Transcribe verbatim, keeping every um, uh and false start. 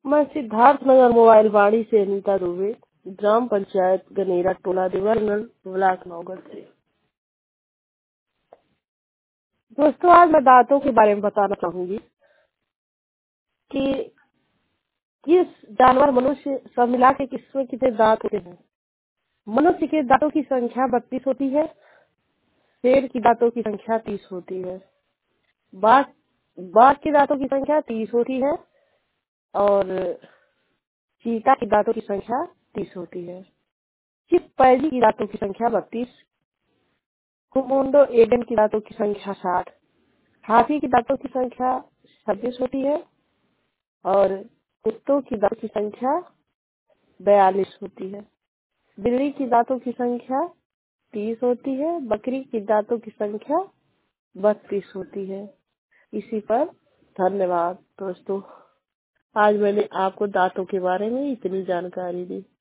मैं सिद्धार्थ नगर मोबाइल बाड़ी से अनीता दुबे, ग्राम पंचायत गनेरा, टोला देवरगढ़, ब्लॉक नौगढ़ से। दोस्तों, आज मैं दांतों के बारे में बताना चाहूंगी कि किस जानवर मनुष्य सब मिला के किसमें कितने दांत होते हैं। मनुष्य के दांतों की संख्या बत्तीस होती है। शेर की दांतों की संख्या तीस होती है। बाघ बाघ के दांतों की संख्या तीस होती है और चीता की दांतों की संख्या तीस होती है। चिंपैंजी की दांतों की संख्या बत्तीस, कोमोडो एडन की दांतों की संख्या साठ, हाथी की दांतों की संख्या छब्बीस होती है और कुत्तों की दांतों की संख्या बयालीस होती है। बिल्ली की दांतों की संख्या तीस होती है। बकरी की दांतों की संख्या बत्तीस होती है। इसी पर धन्यवाद दोस्तों। आज मैंने आपको दांतों के बारे में इतनी जानकारी दी।